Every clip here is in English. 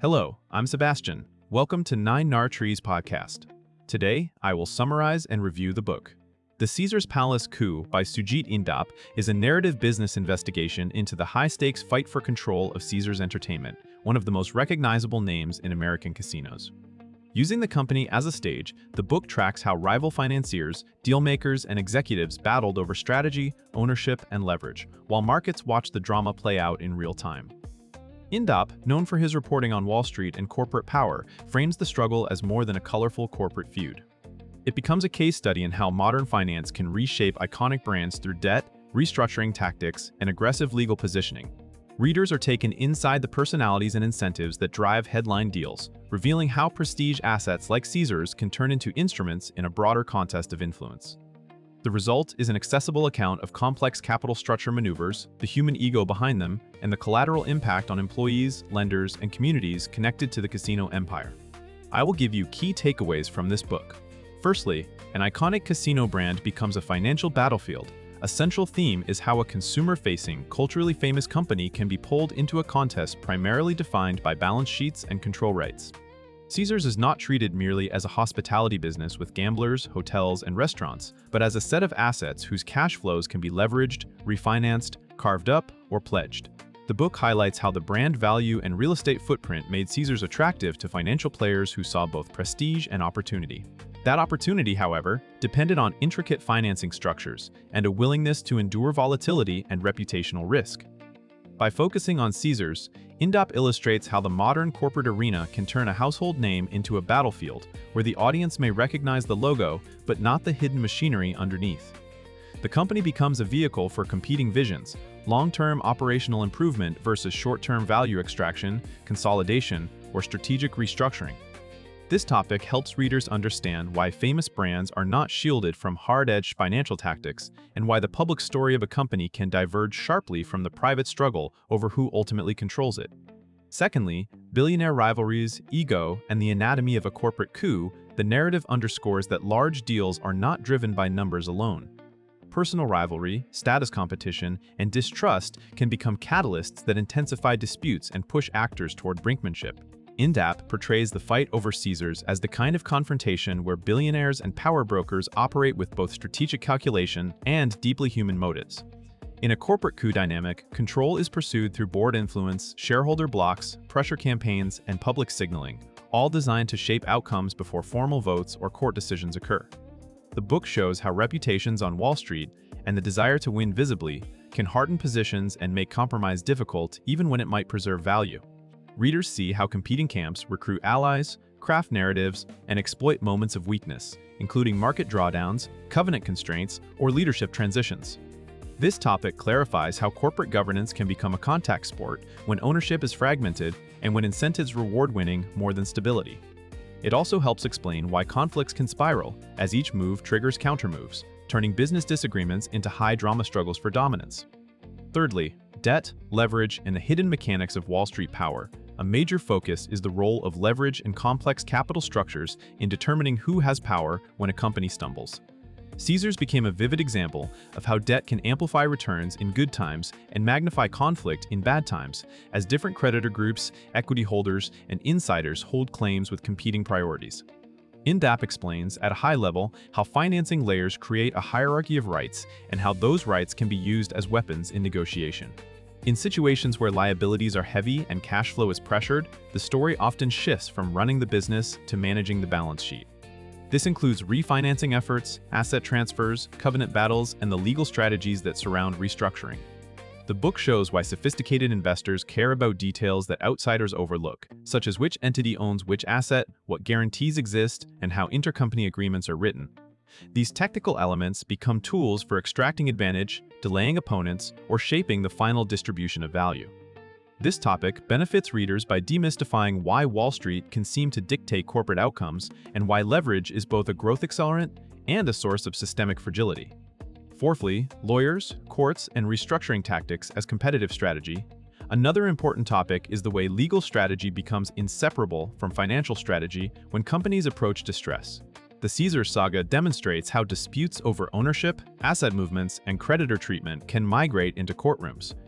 Hello, I'm Sebastian. Welcome to Nine Nar Trees podcast. Today, I will summarize and review the book. The Caesars Palace Coup by Sujit Indap is a narrative business investigation into the high-stakes fight for control of Caesars Entertainment, one of the most recognizable names in American casinos. Using the company as a stage, the book tracks how rival financiers, dealmakers, and executives battled over strategy, ownership, and leverage, while markets watched the drama play out in real time. Indap, known for his reporting on Wall Street and corporate power, frames the struggle as more than a colorful corporate feud. It becomes a case study in how modern finance can reshape iconic brands through debt, restructuring tactics, and aggressive legal positioning. Readers are taken inside the personalities and incentives that drive headline deals, revealing how prestige assets like Caesars can turn into instruments in a broader contest of influence. The result is an accessible account of complex capital structure maneuvers, the human ego behind them, and the collateral impact on employees, lenders, and communities connected to the casino empire. I will give you key takeaways from this book. Firstly, an iconic casino brand becomes a financial battlefield. A central theme is how a consumer-facing, culturally famous company can be pulled into a contest primarily defined by balance sheets and control rights. Caesars is not treated merely as a hospitality business with gamblers, hotels, and restaurants, but as a set of assets whose cash flows can be leveraged, refinanced, carved up, or pledged. The book highlights how the brand value and real estate footprint made Caesars attractive to financial players who saw both prestige and opportunity. That opportunity, however, depended on intricate financing structures and a willingness to endure volatility and reputational risk. By focusing on Caesars, Indap illustrates how the modern corporate arena can turn a household name into a battlefield where the audience may recognize the logo but not the hidden machinery underneath. The company becomes a vehicle for competing visions, long-term operational improvement versus short-term value extraction, consolidation, or strategic restructuring. This topic helps readers understand why famous brands are not shielded from hard-edged financial tactics and why the public story of a company can diverge sharply from the private struggle over who ultimately controls it. Secondly, billionaire rivalries, ego, and the anatomy of a corporate coup, the narrative underscores that large deals are not driven by numbers alone. Personal rivalry, status competition, and distrust can become catalysts that intensify disputes and push actors toward brinkmanship. Indap portrays the fight over Caesars as the kind of confrontation where billionaires and power brokers operate with both strategic calculation and deeply human motives. In a corporate coup dynamic, control is pursued through board influence, shareholder blocks, pressure campaigns, and public signaling, all designed to shape outcomes before formal votes or court decisions occur. The book shows how reputations on Wall Street and the desire to win visibly can harden positions and make compromise difficult even when it might preserve value. Readers see how competing camps recruit allies, craft narratives, and exploit moments of weakness, including market drawdowns, covenant constraints, or leadership transitions. This topic clarifies how corporate governance can become a contact sport when ownership is fragmented and when incentives reward winning more than stability. It also helps explain why conflicts can spiral as each move triggers countermoves, turning business disagreements into high-drama struggles for dominance. Thirdly, debt, leverage, and the hidden mechanics of Wall Street power. A major focus is the role of leverage and complex capital structures in determining who has power when a company stumbles. Caesars became a vivid example of how debt can amplify returns in good times and magnify conflict in bad times, as different creditor groups, equity holders, and insiders hold claims with competing priorities. Indap explains at a high level how financing layers create a hierarchy of rights and how those rights can be used as weapons in negotiation. In situations where liabilities are heavy and cash flow is pressured, the story often shifts from running the business to managing the balance sheet. This includes refinancing efforts, asset transfers, covenant battles, and the legal strategies that surround restructuring. The book shows why sophisticated investors care about details that outsiders overlook, such as which entity owns which asset, what guarantees exist, and how intercompany agreements are written. These technical elements become tools for extracting advantage, delaying opponents, or shaping the final distribution of value. This topic benefits readers by demystifying why Wall Street can seem to dictate corporate outcomes and why leverage is both a growth accelerant and a source of systemic fragility. Fourthly, lawyers, courts, and restructuring tactics as competitive strategy. Another important topic is the way legal strategy becomes inseparable from financial strategy when companies approach distress. The Caesars saga demonstrates how disputes over ownership, asset movements, and creditor treatment can migrate into courtrooms,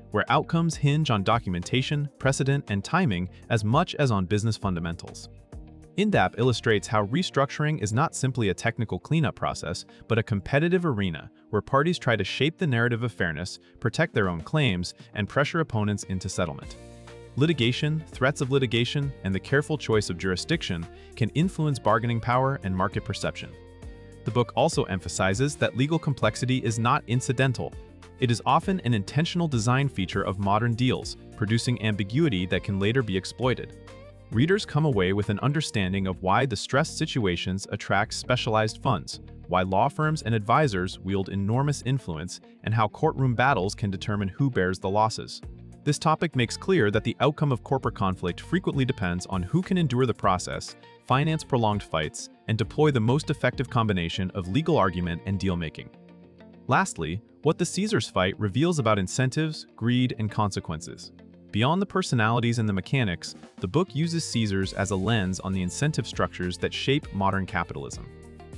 where outcomes hinge on documentation, precedent, and timing as much as on business fundamentals. INDAP illustrates how restructuring is not simply a technical cleanup process, but a competitive arena where parties try to shape the narrative of fairness, protect their own claims, and pressure opponents into settlement. Litigation, threats of litigation, and the careful choice of jurisdiction can influence bargaining power and market perception. The book also emphasizes that legal complexity is not incidental. It is often an intentional design feature of modern deals, producing ambiguity that can later be exploited. Readers come away with an understanding of why distressed situations attract specialized funds, why law firms and advisors wield enormous influence, and how courtroom battles can determine who bears the losses. This topic makes clear that the outcome of corporate conflict frequently depends on who can endure the process, finance prolonged fights, and deploy the most effective combination of legal argument and deal-making. Lastly, what the Caesars fight reveals about incentives, greed, and consequences. Beyond the personalities and the mechanics, the book uses Caesars as a lens on the incentive structures that shape modern capitalism.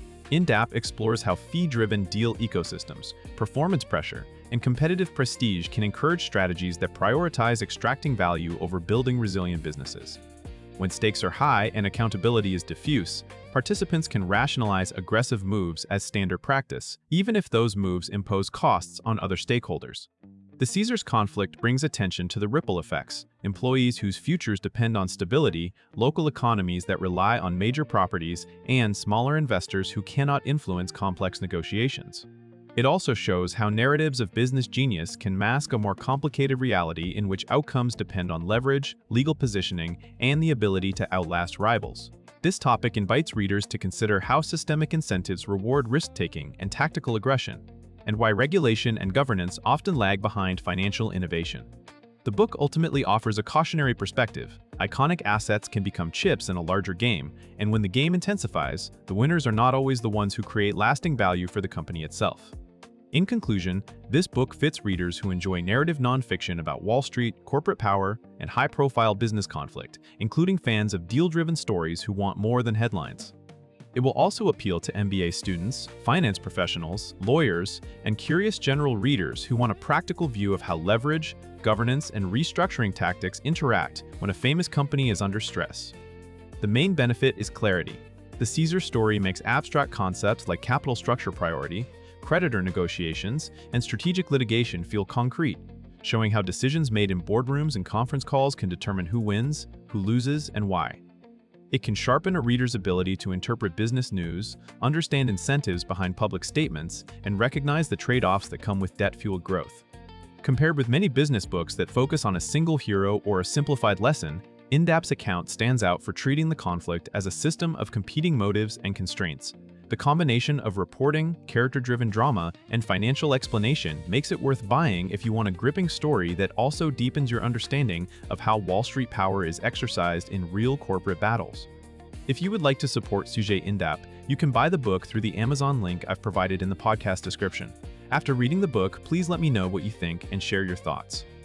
INDAP explores how fee-driven deal ecosystems, performance pressure, and competitive prestige can encourage strategies that prioritize extracting value over building resilient businesses. When stakes are high and accountability is diffuse, participants can rationalize aggressive moves as standard practice, even if those moves impose costs on other stakeholders. The Caesars conflict brings attention to the ripple effects, employees whose futures depend on stability, local economies that rely on major properties, and smaller investors who cannot influence complex negotiations. It also shows how narratives of business genius can mask a more complicated reality in which outcomes depend on leverage, legal positioning, and the ability to outlast rivals. This topic invites readers to consider how systemic incentives reward risk-taking and tactical aggression, and why regulation and governance often lag behind financial innovation. The book ultimately offers a cautionary perspective. Iconic assets can become chips in a larger game, and when the game intensifies, the winners are not always the ones who create lasting value for the company itself. In conclusion, this book fits readers who enjoy narrative nonfiction about Wall Street, corporate power, and high-profile business conflict, including fans of deal-driven stories who want more than headlines. It will also appeal to MBA students, finance professionals, lawyers, and curious general readers who want a practical view of how leverage, governance, and restructuring tactics interact when a famous company is under stress. The main benefit is clarity. The Caesars story makes abstract concepts like capital structure priority, creditor negotiations, and strategic litigation feel concrete, showing how decisions made in boardrooms and conference calls can determine who wins, who loses, and why. It can sharpen a reader's ability to interpret business news, understand incentives behind public statements, and recognize the trade-offs that come with debt-fueled growth. Compared with many business books that focus on a single hero or a simplified lesson, INDAP's account stands out for treating the conflict as a system of competing motives and constraints. The combination of reporting, character-driven drama, and financial explanation makes it worth buying if you want a gripping story that also deepens your understanding of how Wall Street power is exercised in real corporate battles. If you would like to support Sujet INDAP, you can buy the book through the Amazon link I've provided in the podcast description. After reading the book, please let me know what you think and share your thoughts.